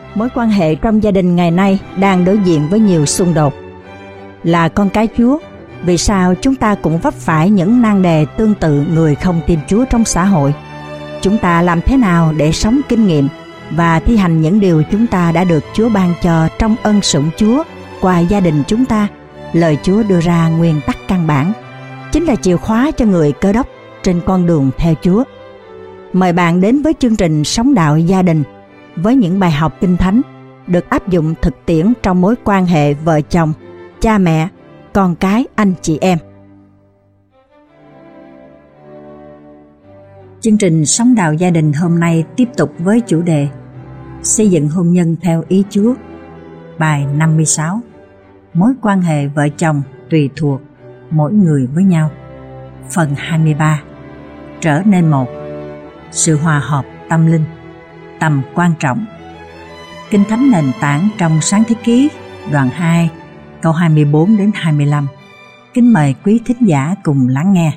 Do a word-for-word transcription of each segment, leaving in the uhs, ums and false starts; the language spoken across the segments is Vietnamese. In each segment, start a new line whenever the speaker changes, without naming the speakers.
Mối quan hệ trong gia đình ngày nay đang đối diện với nhiều xung đột. Là con cái Chúa, vì sao chúng ta cũng vấp phải những nan đề tương tự người không tin Chúa trong xã hội? Chúng ta làm thế nào để sống kinh nghiệm và thi hành những điều chúng ta đã được Chúa ban cho trong ân sủng Chúa qua gia đình chúng ta? Lời Chúa đưa ra nguyên tắc căn bản, chính là chìa khóa cho người Cơ Đốc trên con đường theo Chúa. Mời bạn đến với chương trình Sống Đạo Gia Đình với những bài học Kinh Thánh được áp dụng thực tiễn trong mối quan hệ vợ chồng, cha mẹ, con cái, anh chị em. Chương trình Sống Đạo Gia Đình hôm nay tiếp tục với chủ đề Xây dựng hôn nhân theo ý Chúa. Bài năm mươi sáu, Mối quan hệ vợ chồng tùy thuộc mỗi người với nhau. Phần hai mươi ba, Trở nên một. Sự hòa hợp tâm linh, tầm quan trọng. Kinh Thánh nền tảng trong Sáng Thế Ký đoạn hai, câu hai mươi bốn đến hai mươi lăm. Kính mời quý thính giả cùng lắng nghe.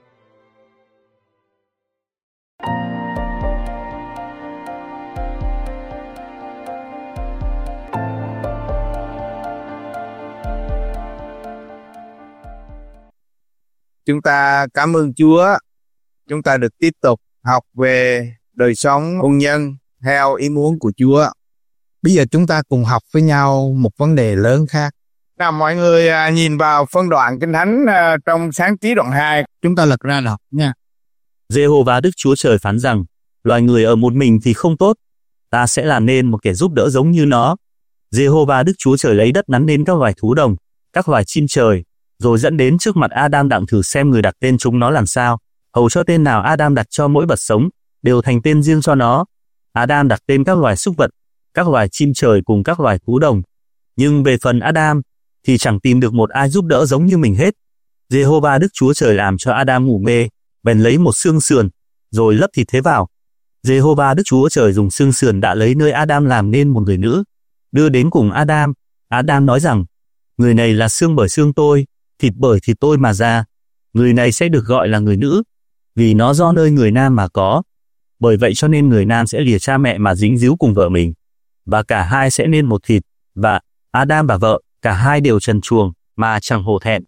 Chúng ta cảm ơn Chúa, chúng ta được tiếp tục học về đời sống hôn nhân theo ý muốn của Chúa. Bây giờ chúng ta cùng học với nhau một vấn đề lớn khác. Nào mọi người nhìn vào phân đoạn Kinh Thánh trong Sáng Ký đoạn hai, chúng ta lật ra đọc nha.
Giê-hô-va Đức Chúa Trời phán rằng, loài người ở một mình thì không tốt, ta sẽ làm nên một kẻ giúp đỡ giống như nó. Giê-hô-va Đức Chúa Trời lấy đất nắn nên các loài thú đồng, các loài chim trời, rồi dẫn đến trước mặt Adam đặng thử xem người đặt tên chúng nó làm sao. Hầu cho tên nào Adam đặt cho mỗi vật sống, đều thành tên riêng cho nó. Adam đặt tên các loài súc vật, các loài chim trời cùng các loài thú đồng. Nhưng về phần Adam, thì chẳng tìm được một ai giúp đỡ giống như mình hết. Giê-hô-va Đức Chúa Trời làm cho Adam ngủ mê, bèn lấy một xương sườn, rồi lấp thịt thế vào. Giê-hô-va Đức Chúa Trời dùng xương sườn đã lấy nơi Adam làm nên một người nữ, đưa đến cùng Adam. Adam nói rằng, người này là xương bởi xương tôi, thịt bởi thịt tôi mà ra. Người này sẽ được gọi là người nữ, vì nó do nơi người nam mà có. Bởi vậy cho nên người nam sẽ lìa cha mẹ mà dính díu cùng vợ mình, và cả hai sẽ nên một thịt. Và Adam và vợ, cả hai đều trần truồng mà chẳng hổ thẹn.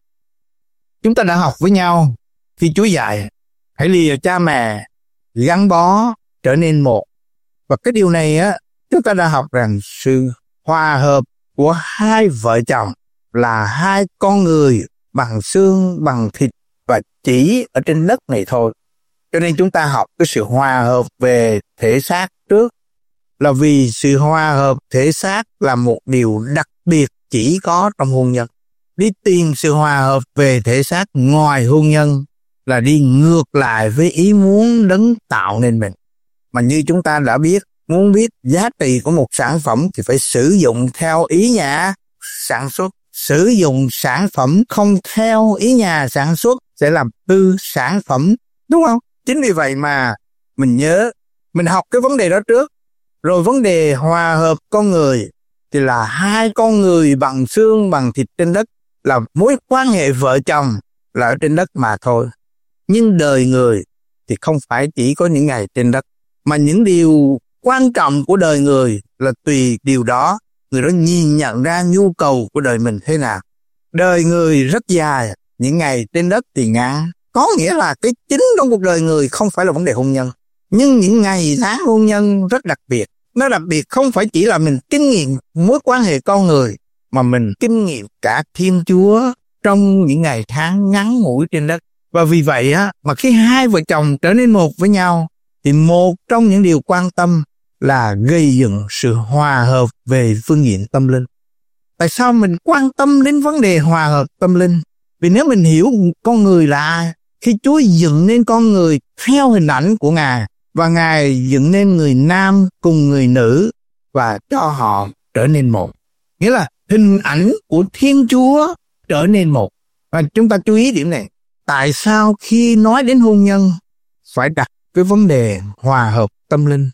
Chúng ta đã học với nhau khi Chúa dạy hãy lìa cha mẹ, gắn bó, trở nên một. Và cái điều này á, chúng ta đã học rằng sự hòa hợp của hai vợ chồng là hai con người bằng xương, bằng thịt và chỉ ở trên đất này thôi. Cho nên chúng ta học cái sự hòa hợp về thể xác trước, là vì sự hòa hợp thể xác là một điều đặc biệt chỉ có trong hôn nhân. Đi tìm sự hòa hợp về thể xác ngoài hôn nhân là đi ngược lại với ý muốn Đấng tạo nên mình. Mà như chúng ta đã biết, muốn biết giá trị của một sản phẩm thì phải sử dụng theo ý nhà sản xuất. Sử dụng sản phẩm không theo ý nhà sản xuất sẽ làm hư sản phẩm, đúng không? Chính vì vậy mà mình nhớ, mình học cái vấn đề đó trước. Rồi vấn đề hòa hợp con người thì là hai con người bằng xương, bằng thịt trên đất, là mối quan hệ vợ chồng là ở trên đất mà thôi. Nhưng đời người thì không phải chỉ có những ngày trên đất, mà những điều quan trọng của đời người là tùy điều đó người đó nhìn nhận ra nhu cầu của đời mình thế nào. Đời người rất dài, những ngày trên đất thì ngắn. Có nghĩa là cái chính trong cuộc đời người không phải là vấn đề hôn nhân. Nhưng những ngày tháng hôn nhân rất đặc biệt. Nó đặc biệt không phải chỉ là mình kinh nghiệm mối quan hệ con người, mà mình kinh nghiệm cả Thiên Chúa trong những ngày tháng ngắn ngủi trên đất. Và vì vậy á, mà khi hai vợ chồng trở nên một với nhau, thì một trong những điều quan tâm là gây dựng sự hòa hợp về phương diện tâm linh. Tại sao mình quan tâm đến vấn đề hòa hợp tâm linh? Vì nếu mình hiểu con người là ai, khi Chúa dựng nên con người theo hình ảnh của Ngài, và Ngài dựng nên người nam cùng người nữ và cho họ trở nên một. Nghĩa là hình ảnh của Thiên Chúa trở nên một. Và chúng ta chú ý điểm này. Tại sao khi nói đến hôn nhân phải đặt cái vấn đề hòa hợp tâm linh?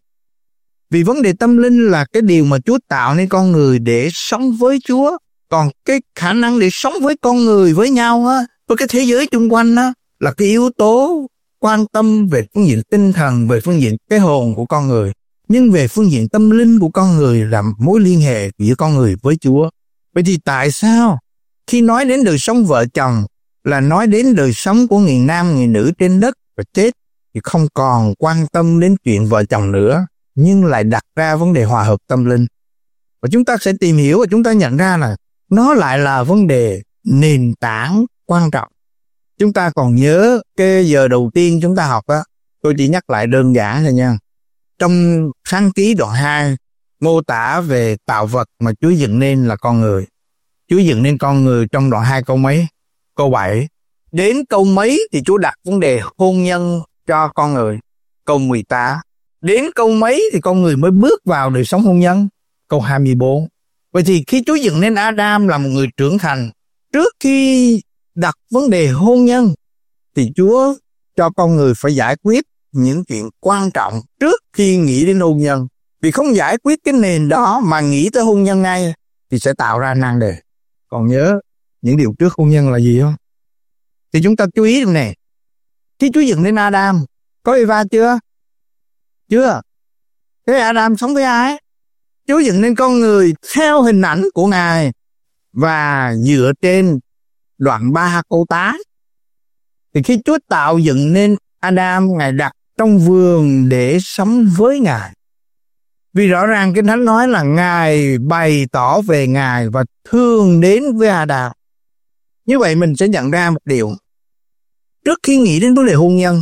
Vì vấn đề tâm linh là cái điều mà Chúa tạo nên con người để sống với Chúa. Còn cái khả năng để sống với con người với nhau á, với cái thế giới xung quanh á, là cái yếu tố quan tâm về phương diện tinh thần, về phương diện cái hồn của con người. Nhưng về phương diện tâm linh của con người là mối liên hệ giữa con người với Chúa. Vậy thì tại sao khi nói đến đời sống vợ chồng là nói đến đời sống của người nam, người nữ trên đất và chết, thì không còn quan tâm đến chuyện vợ chồng nữa, nhưng lại đặt ra vấn đề hòa hợp tâm linh. Và chúng ta sẽ tìm hiểu và chúng ta nhận ra là nó lại là vấn đề nền tảng quan trọng. Chúng ta còn nhớ cái giờ đầu tiên chúng ta học á, tôi chỉ nhắc lại đơn giản thôi nha. Trong Sáng Ký đoạn hai mô tả về tạo vật mà Chúa dựng nên là con người. Chúa dựng nên con người trong đoạn hai câu mấy? Câu bảy. Đến câu mấy thì Chúa đặt vấn đề hôn nhân cho con người? Câu mười tám. Đến câu mấy thì con người mới bước vào đời sống hôn nhân? Câu hai mươi bốn. Vậy thì khi Chúa dựng nên Adam là một người trưởng thành, trước khi đặt vấn đề hôn nhân thì Chúa cho con người phải giải quyết những chuyện quan trọng trước khi nghĩ đến hôn nhân. Vì không giải quyết cái nền đó mà nghĩ tới hôn nhân ngay thì sẽ tạo ra nan đề. Còn nhớ những điều trước hôn nhân là gì không? Thì chúng ta chú ý này. Khi Chúa dựng nên Adam, có Eva chưa? Chưa. Thế Adam sống với ai? Chúa dựng nên con người theo hình ảnh của Ngài và dựa trên đoạn ba câu tám. Thì khi Chúa tạo dựng nên Adam, Ngài đặt trong vườn để sống với Ngài. Vì rõ ràng Kinh Thánh nói là Ngài bày tỏ về Ngài và thường đến với Adam. Như vậy mình sẽ nhận ra một điều. Trước khi nghĩ đến vấn đề hôn nhân,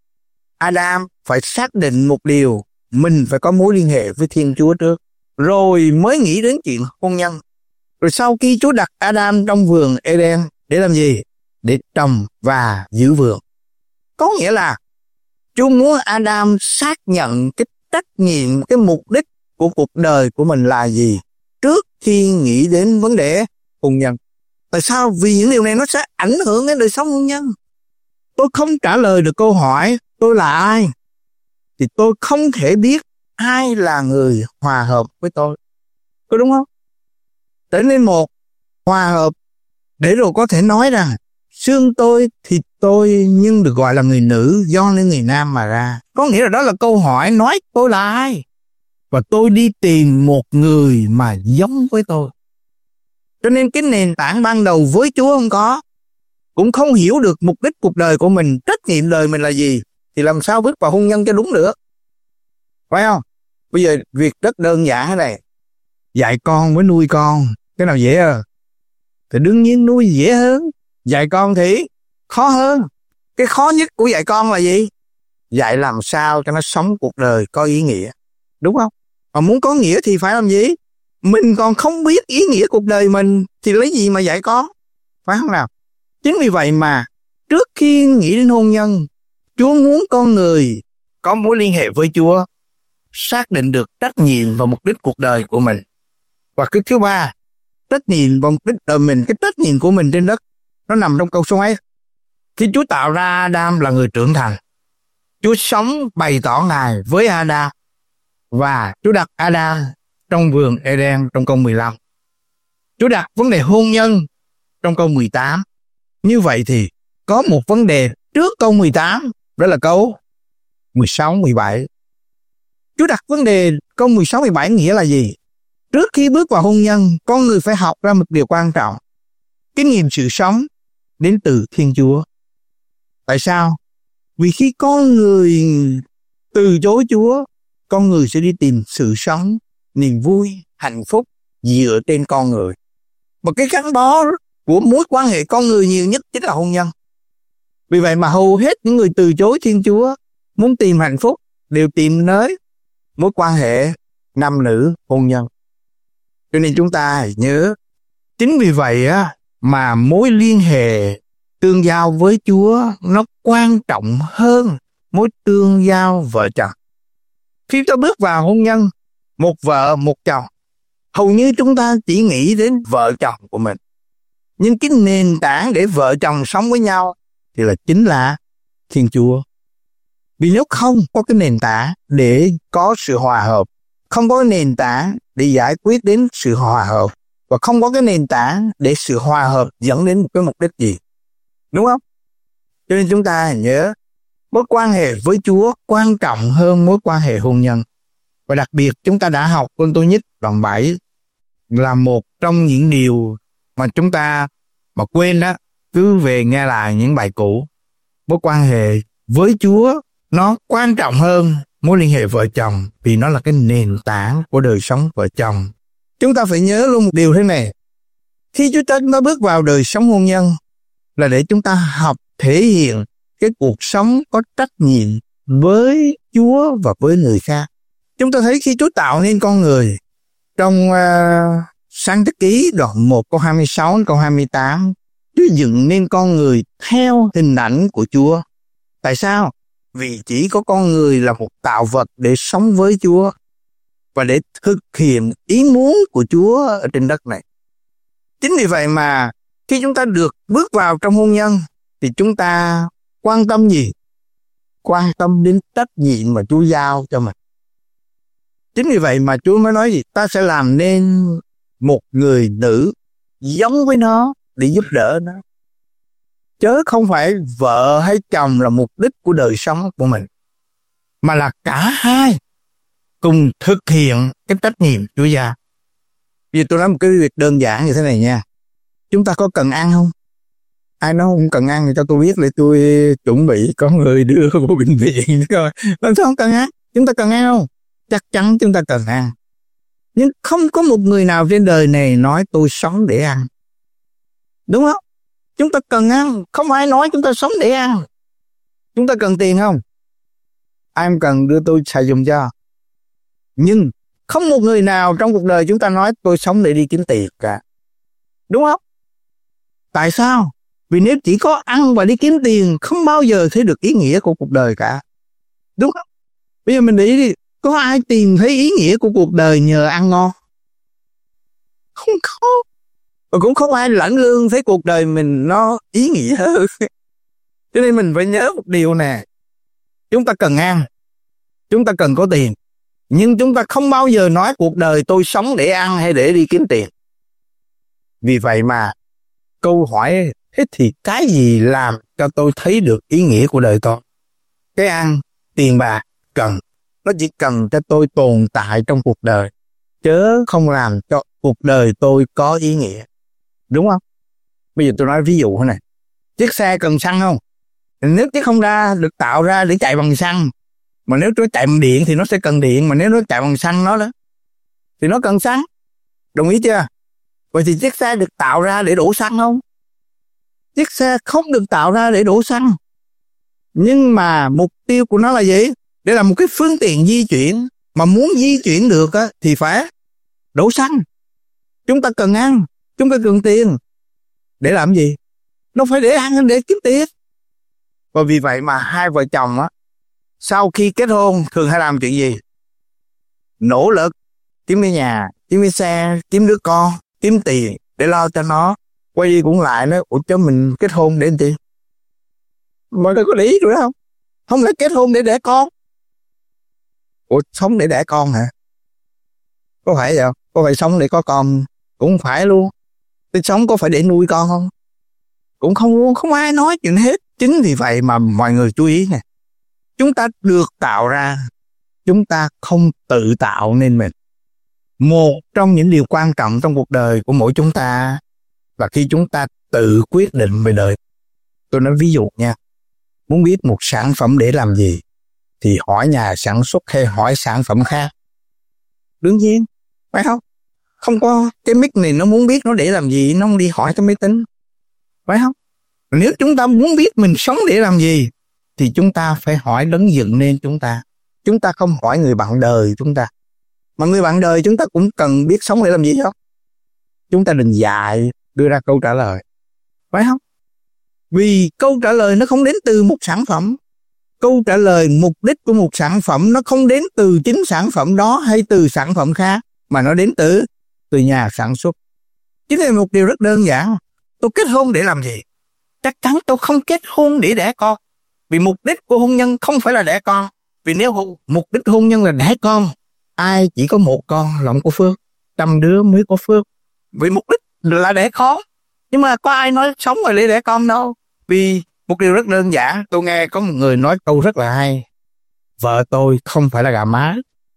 Adam phải xác định một điều, mình phải có mối liên hệ với Thiên Chúa trước, rồi mới nghĩ đến chuyện hôn nhân. Rồi sau khi Chúa đặt Adam trong vườn Eden để làm gì? Để trồng và giữ vườn. Có nghĩa là Chúa muốn Adam xác nhận cái trách nhiệm, cái mục đích của cuộc đời của mình là gì trước khi nghĩ đến vấn đề hôn nhân. Tại sao? Vì những điều này nó sẽ ảnh hưởng đến đời sống hôn nhân. Tôi không trả lời được câu hỏi tôi là ai, thì tôi không thể biết ai là người hòa hợp với tôi. Có đúng không? Trở nên một, hòa hợp, để rồi có thể nói rằng xương tôi, thịt tôi nhưng được gọi là người nữ do nên người nam mà ra. Có nghĩa là đó là câu hỏi nói tôi là ai. Và tôi đi tìm một người mà giống với tôi. Cho nên cái nền tảng ban đầu với Chúa không có, cũng không hiểu được mục đích cuộc đời của mình, trách nhiệm đời mình là gì, thì làm sao bước vào hôn nhân cho đúng được. Phải không? Bây giờ việc rất đơn giản thế này. Dạy con với nuôi con, cái nào dễ hơn? Thì đương nhiên nuôi dễ hơn. Dạy con thì khó hơn. Cái khó nhất của dạy con là gì? Dạy làm sao cho nó sống cuộc đời có ý nghĩa. Đúng không? Mà muốn có nghĩa thì phải làm gì? Mình còn không biết ý nghĩa cuộc đời mình thì lấy gì mà dạy con? Phải không nào? Chính vì vậy mà trước khi nghĩ đến hôn nhân, Chúa muốn con người có mối liên hệ với Chúa, xác định được trách nhiệm và mục đích cuộc đời của mình. Và cái thứ ba, trách nhiệm và mục đích đời mình, cái trách nhiệm của mình trên đất, nó nằm trong câu số ấy. Khi Chúa tạo ra Adam là người trưởng thành, Chúa sống bày tỏ Ngài với Adam, và Chúa đặt Adam trong vườn Eden trong câu mười lăm. Chúa đặt vấn đề hôn nhân trong câu mười tám. Như vậy thì có một vấn đề trước câu mười tám, đó là câu mười sáu, mười bảy. Chúa đặt vấn đề câu mười sáu, mười bảy nghĩa là gì? Trước khi bước vào hôn nhân, con người phải học ra một điều quan trọng. Kinh nghiệm sự sống đến từ Thiên Chúa. Tại sao? Vì khi con người từ chối Chúa, con người sẽ đi tìm sự sống, niềm vui, hạnh phúc dựa trên con người. Một cái gắn bó của mối quan hệ con người nhiều nhất chính là hôn nhân. Vì vậy mà hầu hết những người từ chối Thiên Chúa muốn tìm hạnh phúc đều tìm nơi mối quan hệ nam nữ hôn nhân. Cho nên chúng ta hãy nhớ, chính vì vậy á mà mối liên hệ tương giao với Chúa nó quan trọng hơn mối tương giao vợ chồng. Khi ta bước vào hôn nhân, một vợ một chồng, hầu như chúng ta chỉ nghĩ đến vợ chồng của mình. Nhưng cái nền tảng để vợ chồng sống với nhau thì là chính là Thiên Chúa. Vì nếu không có cái nền tảng để có sự hòa hợp, không có cái nền tảng để giải quyết đến sự hòa hợp, và không có cái nền tảng để sự hòa hợp dẫn đến một cái mục đích gì. Đúng không? Cho nên chúng ta nhớ, mối quan hệ với Chúa quan trọng hơn mối quan hệ hôn nhân. Và đặc biệt chúng ta đã học Côn Tô Nhất đoạn bảy là một trong những điều mà chúng ta mà quên đó, cứ về nghe lại những bài cũ. Mối quan hệ với Chúa nó quan trọng hơn mối liên hệ vợ chồng, vì nó là cái nền tảng của đời sống vợ chồng. Chúng ta phải nhớ luôn một điều thế này. Khi chúng ta bước vào đời sống hôn nhân là để chúng ta học thể hiện cái cuộc sống có trách nhiệm với Chúa và với người khác. Chúng ta thấy khi Chúa tạo nên con người trong uh, Sáng Thế Ký đoạn một câu hai mươi sáu đến câu hai mươi tám, Chúa dựng nên con người theo hình ảnh của Chúa. Tại sao? Vì chỉ có con người là một tạo vật để sống với Chúa và để thực hiện ý muốn của Chúa ở trên đất này. Chính vì vậy mà khi chúng ta được bước vào trong hôn nhân thì chúng ta quan tâm gì? Quan tâm đến trách nhiệm mà Chúa giao cho mình. Chính vì vậy mà Chúa mới nói gì? Ta sẽ làm nên một người nữ giống với nó để giúp đỡ nó. Chớ không phải vợ hay chồng là mục đích của đời sống của mình, mà là cả hai cùng thực hiện cái trách nhiệm Chúa giao. Vì tôi nói một cái việc đơn giản như thế này nha. Chúng ta có cần ăn không? Ai nói không cần ăn thì cho tôi biết để tôi chuẩn bị có người đưa vô bệnh viện. Làm sao không cần ăn? Chúng ta cần ăn không? Chắc chắn chúng ta cần ăn. Nhưng không có một người nào trên đời này nói tôi sống để ăn. Đúng không? Chúng ta cần ăn. Không ai nói chúng ta sống để ăn. Chúng ta cần tiền không? Ai không cần đưa tôi xài dùng cho. Nhưng không một người nào trong cuộc đời chúng ta nói tôi sống để đi kiếm tiền cả. Đúng không? Tại sao? Vì nếu chỉ có ăn và đi kiếm tiền, không bao giờ thấy được ý nghĩa của cuộc đời cả. Đúng không? Bây giờ mình nghĩ đi, có ai tìm thấy ý nghĩa của cuộc đời nhờ ăn ngon? Không có. Và cũng không ai lãnh lương thấy cuộc đời mình nó ý nghĩa hơn. Cho nên mình phải nhớ một điều nè. Chúng ta cần ăn, chúng ta cần có tiền, nhưng chúng ta không bao giờ nói cuộc đời tôi sống để ăn hay để đi kiếm tiền. Vì vậy mà câu hỏi, thế thì cái gì làm cho tôi thấy được ý nghĩa của đời tôi? Cái ăn, tiền bạc cần, nó chỉ cần cho tôi tồn tại trong cuộc đời, chớ không làm cho cuộc đời tôi có ý nghĩa. Đúng không? Bây giờ tôi nói ví dụ thế này. Chiếc xe cần xăng không? Nếu chiếc không ra được tạo ra để chạy bằng xăng, mà nếu nó chạy bằng điện thì nó sẽ cần điện, mà nếu nó chạy bằng xăng nó đó thì nó cần xăng. Đồng ý chưa? Vậy thì chiếc xe được tạo ra để đổ xăng không? Chiếc xe không được tạo ra để đổ xăng. Nhưng mà mục tiêu của nó là gì? Để là một cái phương tiện di chuyển. Mà muốn di chuyển được á, thì phải đổ xăng. Chúng ta cần ăn, chúng ta cần tiền. Để làm gì? Nó phải để ăn, để kiếm tiền. Và vì vậy mà hai vợ chồng á, sau khi kết hôn thường hay làm chuyện gì? Nỗ lực kiếm cái nhà, kiếm cái xe, kiếm đứa con, kiếm tiền để lo cho nó. Quay đi cũng lại nói, ủa cho mình kết hôn để làm gì? Mọi người có để ý rồi đó không? Không lẽ kết hôn để đẻ con? Ủa sống để đẻ con hả? Có phải vậy không? Có phải sống để có con? Cũng phải luôn. Tôi sống có phải để nuôi con không? Cũng không luôn, không ai nói chuyện hết. Chính vì vậy mà mọi người chú ý nè. Chúng ta được tạo ra, chúng ta không tự tạo nên mình. Một trong những điều quan trọng trong cuộc đời của mỗi chúng ta là khi chúng ta tự quyết định về đời. Tôi nói ví dụ nha. Muốn biết một sản phẩm để làm gì thì hỏi nhà sản xuất hay hỏi sản phẩm khác? Đương nhiên, phải không? Không có cái mic này nó muốn biết nó để làm gì, nó không đi hỏi cái máy tính. Phải không? Nếu chúng ta muốn biết mình sống để làm gì thì chúng ta phải hỏi đấng dựng nên chúng ta. Chúng ta không hỏi người bạn đời chúng ta. Mà người bạn đời chúng ta cũng cần biết sống để làm gì không? Chúng ta đừng dạy đưa ra câu trả lời. Phải không? Vì câu trả lời nó không đến từ một sản phẩm. Câu trả lời mục đích của một sản phẩm nó không đến từ chính sản phẩm đó hay từ sản phẩm khác, mà nó đến từ từ nhà sản xuất. Chính là một điều rất đơn giản. Tôi kết hôn để làm gì? Chắc chắn tôi không kết hôn để đẻ con. Vì mục đích của hôn nhân không phải là đẻ con. Vì nếu mục đích hôn nhân là đẻ con, ai chỉ có một con là không có phước, trăm đứa mới có phước. Vì mục đích là đẻ con. Nhưng mà có ai nói sống rồi để đẻ con đâu. Vì một điều rất đơn giản. Tôi nghe có một người nói câu rất là hay. Vợ tôi không phải là gà mái.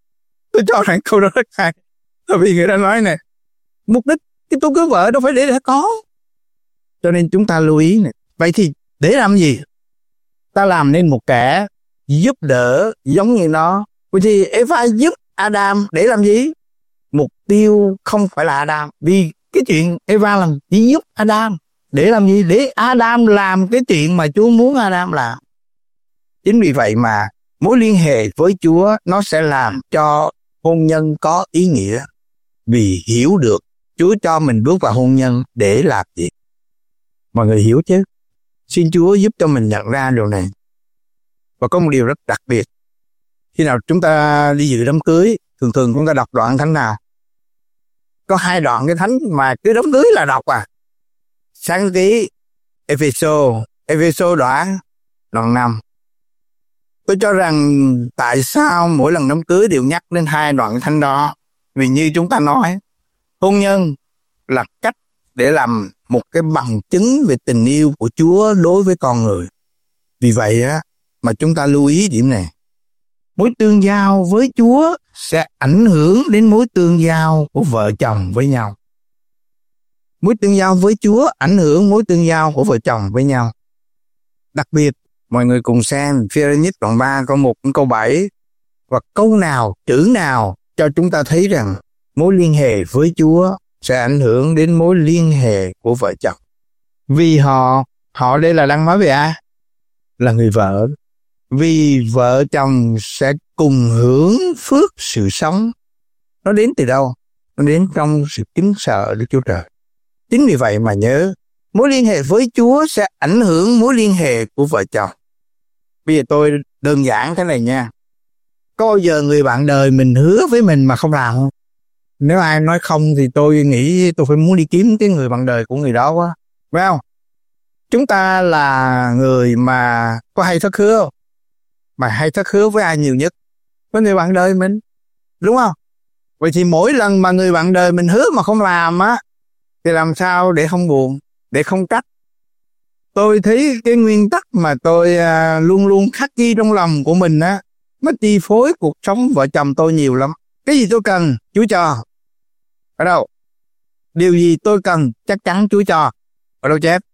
Tôi cho rằng câu đó rất hay. Bởi vì người ta nói này, mục đích cái tôi cưới vợ đâu phải để để có. Cho nên chúng ta lưu ý này. Vậy thì để làm gì? Ta làm nên một kẻ giúp đỡ giống như nó. Vậy thì Eva giúp Adam để làm gì? Mục tiêu không phải là Adam. Vì cái chuyện Eva làm chỉ giúp Adam. Để làm gì? Để Adam làm cái chuyện mà Chúa muốn Adam làm. Chính vì vậy mà mối liên hệ với Chúa nó sẽ làm cho hôn nhân có ý nghĩa. Vì hiểu được Chúa cho mình bước vào hôn nhân để làm gì. Mọi người hiểu chứ? Xin Chúa giúp cho mình nhận ra điều này. Và có một điều rất đặc biệt. Khi nào chúng ta đi dự đám cưới, thường thường chúng ta đọc đoạn thánh nào? Có hai đoạn cái thánh mà cứ đám cưới là đọc à. Sáng ký Ephesos, Ephesos đoạn đoạn năm. Tôi cho rằng tại sao mỗi lần đám cưới đều nhắc đến hai đoạn thánh đó? Vì như chúng ta nói, hôn nhân là cách để làm một cái bằng chứng về tình yêu của Chúa đối với con người. Vì vậy á, mà chúng ta lưu ý điểm này. Mối tương giao với Chúa sẽ ảnh hưởng đến mối tương giao của vợ chồng với nhau. Mối tương giao với Chúa ảnh hưởng mối tương giao của vợ chồng với nhau. Đặc biệt, mọi người cùng xem Phi-rơ-nhích đoạn ba câu một câu bảy. Và câu nào, chữ nào cho chúng ta thấy rằng mối liên hệ với Chúa sẽ ảnh hưởng đến mối liên hệ của vợ chồng. Vì họ, họ đây là đang nói về ai? Là người vợ. Vì vợ chồng sẽ cùng hưởng phước sự sống. Nó đến từ đâu? Nó đến trong sự kính sợ Đức Chúa Trời. Chính vì vậy mà nhớ, mối liên hệ với Chúa sẽ ảnh hưởng mối liên hệ của vợ chồng. Bây giờ tôi đơn giản thế này nha. Có bao giờ người bạn đời mình hứa với mình mà không làm không? Nếu ai nói không thì tôi nghĩ tôi phải muốn đi kiếm cái người bạn đời của người đó quá. Phải không? Chúng ta là người mà có hay thất hứa không? Mà hay thất hứa với ai nhiều nhất? Với người bạn đời mình. Đúng không? Vậy thì mỗi lần mà người bạn đời mình hứa mà không làm á, thì làm sao để không buồn, để không trách? Tôi thấy cái nguyên tắc mà tôi à, luôn luôn khắc ghi trong lòng của mình á, nó chi phối cuộc sống vợ chồng tôi nhiều lắm. Cái gì tôi cần, Chúa cho. Ở đâu? Điều gì tôi cần, chắc chắn Chúa cho. Ở đâu chép?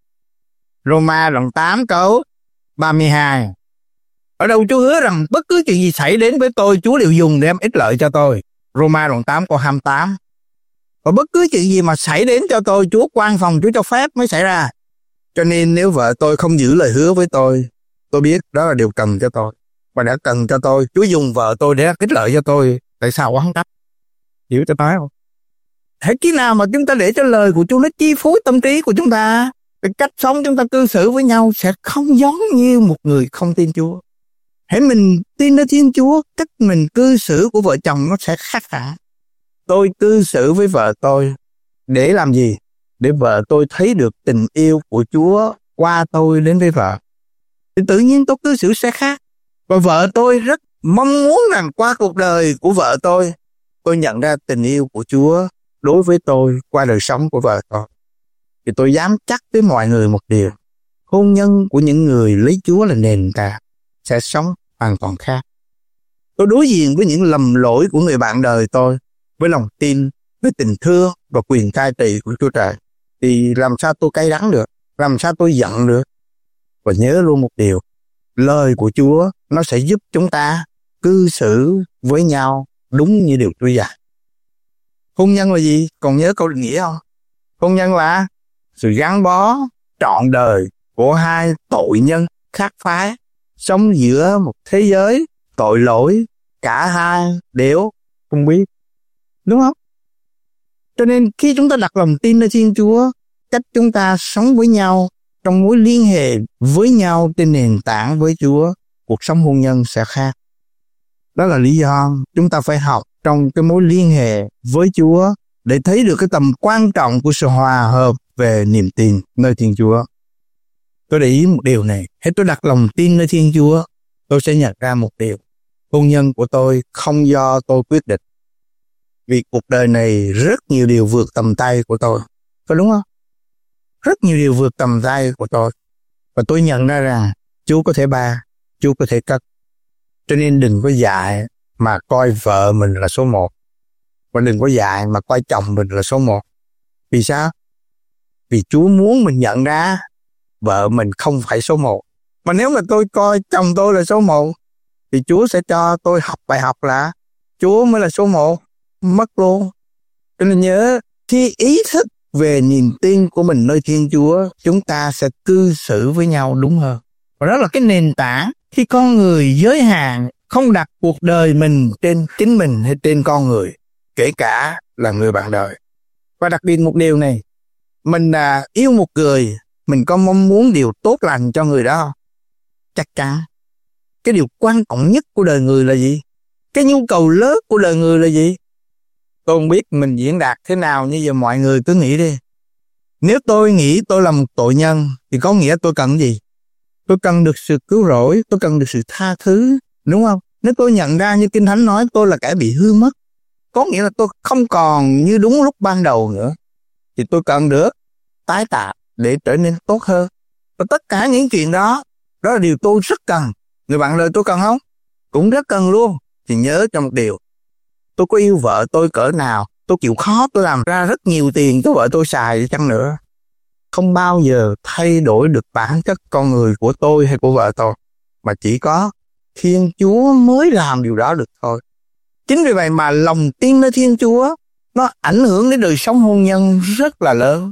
Roma đoạn tám câu ba mươi hai. Ở đâu Chúa hứa rằng bất cứ chuyện gì xảy đến với tôi, Chúa đều dùng để đem ích lợi cho tôi. Roma đoạn tám câu hai mươi tám. Và bất cứ chuyện gì mà xảy đến cho tôi, Chúa quan phòng, Chúa cho phép mới xảy ra. Cho nên nếu vợ tôi không giữ lời hứa với tôi, tôi biết đó là điều cần cho tôi. Và đã cần cho tôi, Chúa dùng vợ tôi để ích lợi cho tôi. Tại sao quá không trách? Hiểu tôi nói không? Thế khi nào mà chúng ta để cho lời của Chúa nó chi phối tâm trí của chúng ta, cái cách sống chúng ta cư xử với nhau sẽ không giống như một người không tin Chúa. Hãy mình tin nơi Thiên Chúa, cách mình cư xử của vợ chồng nó sẽ khác hẳn. Tôi cư xử với vợ tôi để làm gì? Để vợ tôi thấy được tình yêu của Chúa qua tôi đến với vợ. Thì tự nhiên tôi cư xử sẽ khác. Và vợ tôi rất mong muốn rằng qua cuộc đời của vợ tôi, tôi nhận ra tình yêu của Chúa đối với tôi qua đời sống của vợ tôi. Thì tôi dám chắc với mọi người một điều. Hôn nhân của những người lấy Chúa là nền tảng sẽ sống hoàn toàn khác. Tôi đối diện với những lầm lỗi của người bạn đời tôi với lòng tin, với tình thương và quyền cai trị của Chúa Trời. Thì làm sao tôi cay đắng được? Làm sao tôi giận được? Và nhớ luôn một điều. Lời của Chúa nó sẽ giúp chúng ta cư xử với nhau đúng như điều Chúa dạy. Hôn nhân là gì? Còn nhớ câu định nghĩa không? Hôn nhân là sự gắn bó trọn đời của hai tội nhân khác phái sống giữa một thế giới tội lỗi, cả hai đều không biết. Đúng không? Cho nên khi chúng ta đặt lòng tin nơi Thiên Chúa, cách chúng ta sống với nhau trong mối liên hệ với nhau trên nền tảng với Chúa, cuộc sống hôn nhân sẽ khác. Đó là lý do chúng ta phải học trong cái mối liên hệ với Chúa để thấy được cái tầm quan trọng của sự hòa hợp về niềm tin nơi Thiên Chúa. Tôi để ý một điều này, hãy tôi đặt lòng tin nơi Thiên Chúa, tôi sẽ nhận ra một điều. Hôn nhân của tôi không do tôi quyết định. Vì cuộc đời này rất nhiều điều vượt tầm tay của tôi. Có đúng không? Rất nhiều điều vượt tầm tay của tôi. Và tôi nhận ra rằng Chúa có thể ban, Chúa có thể cất. Cho nên đừng có dại mà coi vợ mình là số một. Và đừng có dại mà coi chồng mình là số một. Vì sao? Vì Chúa muốn mình nhận ra vợ mình không phải số một. Mà nếu mà tôi coi chồng tôi là số một, thì Chúa sẽ cho tôi học bài học là Chúa mới là số một, mất luôn. Cho nên nhớ, khi ý thức về niềm tin của mình nơi Thiên Chúa, chúng ta sẽ cư xử với nhau đúng hơn. Và đó là cái nền tảng. Khi con người giới hạn, không đặt cuộc đời mình trên chính mình hay trên con người, kể cả là người bạn đời. Và đặc biệt một điều này, mình là yêu một người, mình có mong muốn điều tốt lành cho người đó không? Chắc chắn. Cái điều quan trọng nhất của đời người là gì? Cái nhu cầu lớn của đời người là gì? Tôi không biết mình diễn đạt thế nào, nhưng giờ mọi người cứ nghĩ đi. Nếu tôi nghĩ tôi là một tội nhân, thì có nghĩa tôi cần gì? Tôi cần được sự cứu rỗi, tôi cần được sự tha thứ, đúng không? Nếu tôi nhận ra như Kinh Thánh nói tôi là kẻ bị hư mất, có nghĩa là tôi không còn như đúng lúc ban đầu nữa, thì tôi cần được tái tạo để trở nên tốt hơn. Và tất cả những chuyện đó, đó là điều tôi rất cần. Người bạn đời tôi cần không? Cũng rất cần luôn. Thì nhớ cho một điều, tôi có yêu vợ tôi cỡ nào, tôi chịu khó tôi làm ra rất nhiều tiền cho vợ tôi xài đi chăng nữa, không bao giờ thay đổi được bản chất con người của tôi hay của vợ tôi, mà chỉ có Thiên Chúa mới làm điều đó được thôi. Chính vì vậy mà lòng tin nơi Thiên Chúa nó ảnh hưởng đến đời sống hôn nhân rất là lớn.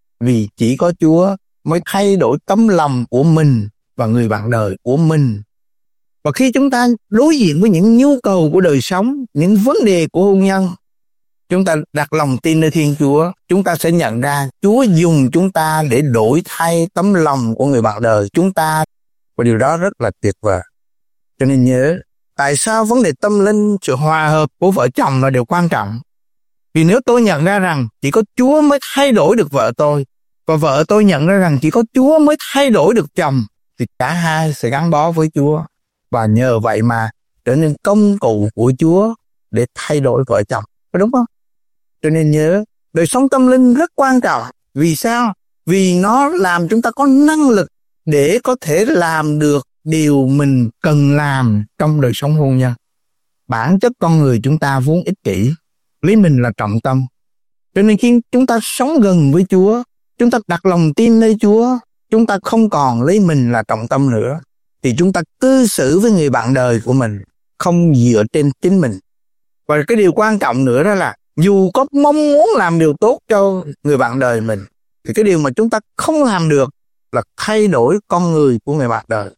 Vì chỉ có Chúa mới thay đổi tấm lòng của mình và người bạn đời của mình. Và khi chúng ta đối diện với những nhu cầu của đời sống, những vấn đề của hôn nhân, chúng ta đặt lòng tin nơi Thiên Chúa, chúng ta sẽ nhận ra Chúa dùng chúng ta để đổi thay tấm lòng của người bạn đời chúng ta. Và điều đó rất là tuyệt vời. Cho nên nhớ, tại sao vấn đề tâm linh, sự hòa hợp của vợ chồng là điều quan trọng? Vì nếu tôi nhận ra rằng chỉ có Chúa mới thay đổi được vợ tôi, và vợ tôi nhận ra rằng chỉ có Chúa mới thay đổi được chồng, thì cả hai sẽ gắn bó với Chúa. Và nhờ vậy mà trở nên công cụ của Chúa để thay đổi vợ chồng. Có đúng không? Cho nên nhớ, đời sống tâm linh rất quan trọng. Vì sao? Vì nó làm chúng ta có năng lực để có thể làm được điều mình cần làm trong đời sống hôn nhân. Bản chất con người chúng ta vốn ích kỷ, lấy mình là trọng tâm. Cho nên khi chúng ta sống gần với Chúa, chúng ta đặt lòng tin nơi Chúa, chúng ta không còn lấy mình là trọng tâm nữa, thì chúng ta cư xử với người bạn đời của mình không dựa trên chính mình. Và cái điều quan trọng nữa đó là dù có mong muốn làm điều tốt cho người bạn đời mình, thì cái điều mà chúng ta không làm được là thay đổi con người của người bạn đời.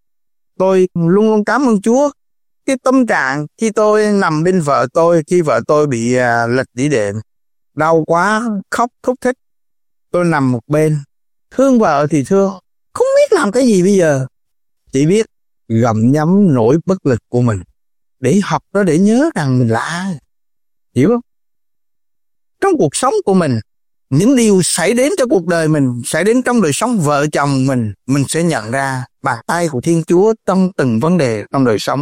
Tôi luôn luôn cảm ơn Chúa. Cái tâm trạng khi tôi nằm bên vợ tôi, khi vợ tôi bị à, lệch đĩa đệm, đau quá, khóc thúc thích, tôi nằm một bên, thương vợ thì thương, không biết làm cái gì bây giờ, chỉ biết gặm nhấm nỗi bất lực của mình để học đó, để nhớ rằng mình là ai. Hiểu không? Trong cuộc sống của mình, những điều xảy đến cho cuộc đời mình, xảy đến trong đời sống vợ chồng mình, mình sẽ nhận ra bàn tay của Thiên Chúa trong từng vấn đề trong đời sống.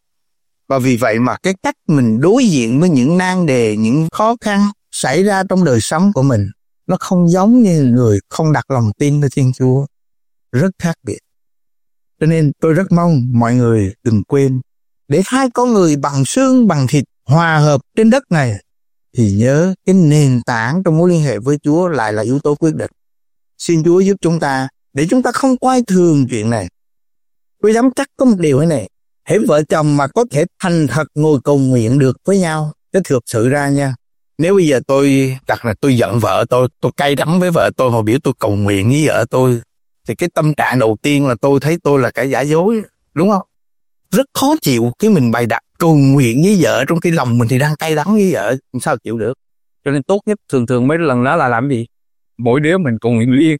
Và vì vậy mà cái cách mình đối diện với những nan đề, những khó khăn xảy ra trong đời sống của mình, nó không giống như người không đặt lòng tin nơi Thiên Chúa. Rất khác biệt. Cho nên tôi rất mong mọi người đừng quên, để hai con người bằng xương bằng thịt hòa hợp trên đất này, thì nhớ cái nền tảng trong mối liên hệ với Chúa lại là yếu tố quyết định. Xin Chúa giúp chúng ta để chúng ta không coi thường chuyện này. Tôi dám chắc có một điều thế này, hễ vợ chồng mà có thể thành thật ngồi cầu nguyện được với nhau, cái thực sự ra nha, nếu bây giờ tôi đặt là tôi giận vợ tôi, tôi cay đắng với vợ tôi, hồi biểu tôi cầu nguyện với vợ tôi, thì cái tâm trạng đầu tiên là tôi thấy tôi là kẻ giả dối, đúng không? Rất khó chịu khi mình bày đặt cầu nguyện với vợ trong khi lòng mình thì đang cay đắng với vợ, làm sao chịu được? Cho nên tốt nhất thường thường mấy lần đó là làm gì? Mỗi đứa mình cầu nguyện riêng.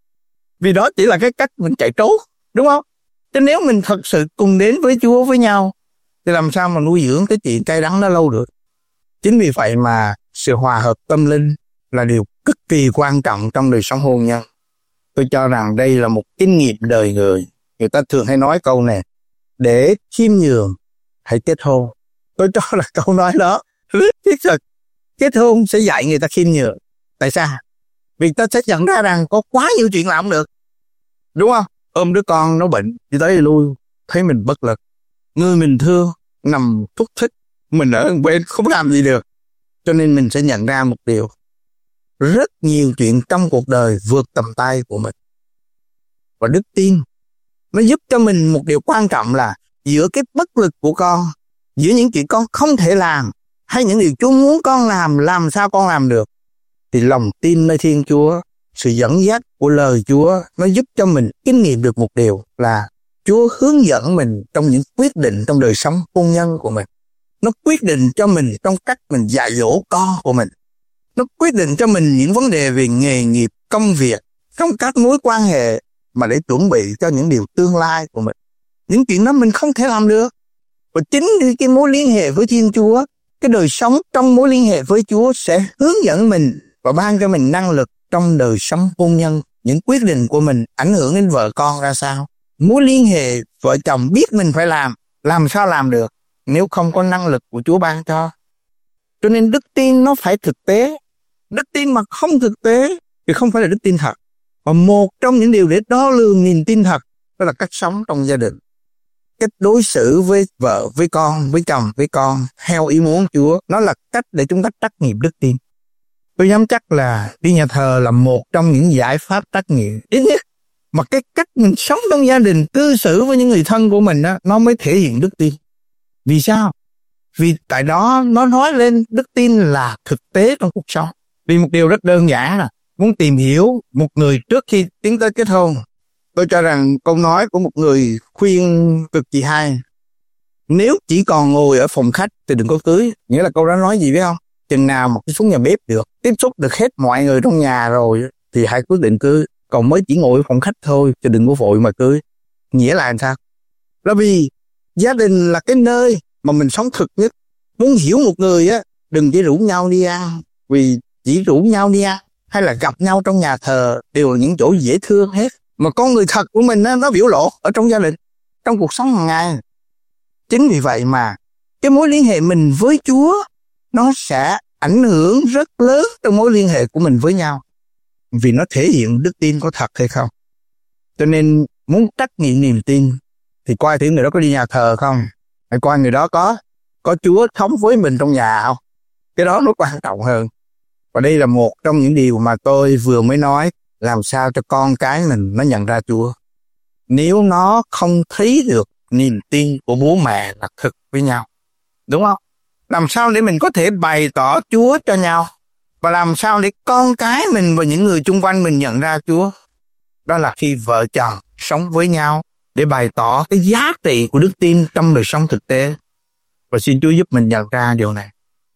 Vì đó chỉ là cái cách mình chạy trốn, đúng không? Chứ nếu mình thật sự cùng đến với Chúa với nhau, thì làm sao mà nuôi dưỡng cái chuyện cay đắng đó lâu được? Chính vì vậy mà sự hòa hợp tâm linh là điều cực kỳ quan trọng trong đời sống hôn nhân. Tôi cho rằng đây là một kinh nghiệm đời người. Người ta thường hay nói câu này, để khiêm nhường hãy kết hôn. Tôi cho là câu nói đó rất thiết thực. Kết hôn sẽ dạy người ta khiêm nhường. Tại sao? Vì ta sẽ nhận ra rằng có quá nhiều chuyện làm không được, đúng không? Ôm đứa con nó bệnh đi tới đi lui, thấy mình bất lực, người mình thương nằm thúc thích, mình ở bên không làm gì được. Cho nên mình sẽ nhận ra một điều, rất nhiều chuyện trong cuộc đời vượt tầm tay của mình. Và đức tin nó giúp cho mình một điều quan trọng là giữa cái bất lực của con, giữa những chuyện con không thể làm, hay những điều Chúa muốn con làm, làm sao con làm được, thì lòng tin nơi Thiên Chúa, sự dẫn dắt của lời Chúa, nó giúp cho mình kinh nghiệm được một điều là Chúa hướng dẫn mình trong những quyết định trong đời sống hôn nhân của mình. Nó quyết định cho mình trong cách mình dạy dỗ con của mình. Nó quyết định cho mình những vấn đề về nghề nghiệp, công việc, trong các mối quan hệ mà để chuẩn bị cho những điều tương lai của mình. Những chuyện đó mình không thể làm được. Và chính cái mối liên hệ với Thiên Chúa, cái đời sống trong mối liên hệ với Chúa sẽ hướng dẫn mình và ban cho mình năng lực trong đời sống hôn nhân. Những quyết định của mình ảnh hưởng đến vợ con ra sao. Mối liên hệ vợ chồng biết mình phải làm, làm sao làm được nếu không có năng lực của Chúa ban cho. Cho nên đức tin nó phải thực tế. Đức tin mà không thực tế thì không phải là đức tin thật. Và một trong những điều để đo lường niềm tin thật đó là cách sống trong gia đình. Cách đối xử với vợ, với con, với chồng, với con theo ý muốn Chúa. Nó là cách để chúng ta trắc nghiệm đức tin. Tôi dám chắc là đi nhà thờ là một trong những giải pháp trắc nghiệm ít nhất. Mà cái cách mình sống trong gia đình, cư xử với những người thân của mình đó, nó mới thể hiện đức tin. Vì sao? Vì tại đó nó nói lên đức tin là thực tế trong cuộc sống. Vì một điều rất đơn giản là muốn tìm hiểu một người trước khi tiến tới kết hôn. Tôi cho rằng câu nói của một người khuyên cực kỳ hay. Nếu chỉ còn ngồi ở phòng khách thì đừng có cưới. Nghĩa là câu đó nói gì biết không? Chừng nào mà xuống nhà bếp được, tiếp xúc được hết mọi người trong nhà rồi thì hãy quyết định cưới. Còn mới chỉ ngồi ở phòng khách thôi thì đừng có vội mà cưới. Nghĩa là làm sao? Là vì gia đình là cái nơi mà mình sống thực nhất. Muốn hiểu một người á, đừng chỉ rủ nhau đi ăn. Vì chỉ rủ nhau đi ăn hay là gặp nhau trong nhà thờ đều là những chỗ dễ thương hết. Mà con người thật của mình á, nó biểu lộ ở trong gia đình, trong cuộc sống hàng ngày. Chính vì vậy mà cái mối liên hệ mình với Chúa nó sẽ ảnh hưởng rất lớn trong mối liên hệ của mình với nhau. Vì nó thể hiện đức tin có thật hay không. Cho nên muốn trắc nghiệm niềm tin thì coi thử người đó có đi nhà thờ không. Hãy coi người đó có có Chúa sống với mình trong nhà không. Cái đó nó quan trọng hơn. Và đây là một trong những điều mà tôi vừa mới nói. Làm sao cho con cái mình nó nhận ra Chúa. Nếu nó không thấy được niềm tin của bố mẹ là thực với nhau. Đúng không? Làm sao để mình có thể bày tỏ Chúa cho nhau. Và làm sao để con cái mình và những người chung quanh mình nhận ra Chúa. Đó là khi vợ chồng sống với nhau để bày tỏ cái giá trị của đức tin trong đời sống thực tế. Và xin Chúa giúp mình nhận ra điều này.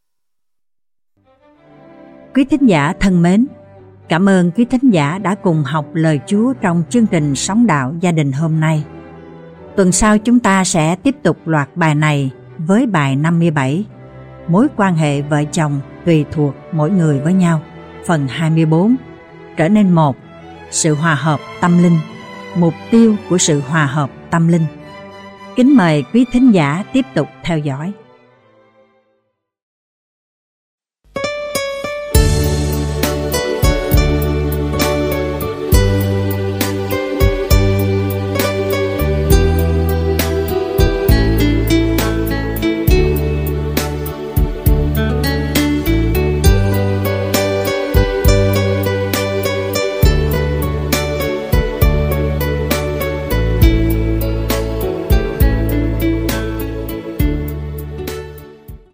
Quý thính giả thân mến, cảm ơn quý thính giả đã cùng học lời Chúa trong chương trình Sống Đạo Gia Đình hôm nay. Tuần sau chúng ta sẽ tiếp tục loạt bài này với bài năm mươi bảy, Mối quan hệ vợ chồng tùy thuộc mỗi người với nhau, phần hai mươi bốn, trở nên một, sự hòa hợp tâm linh, mục tiêu của sự hòa hợp tâm linh. Kính mời quý thính giả tiếp tục theo dõi.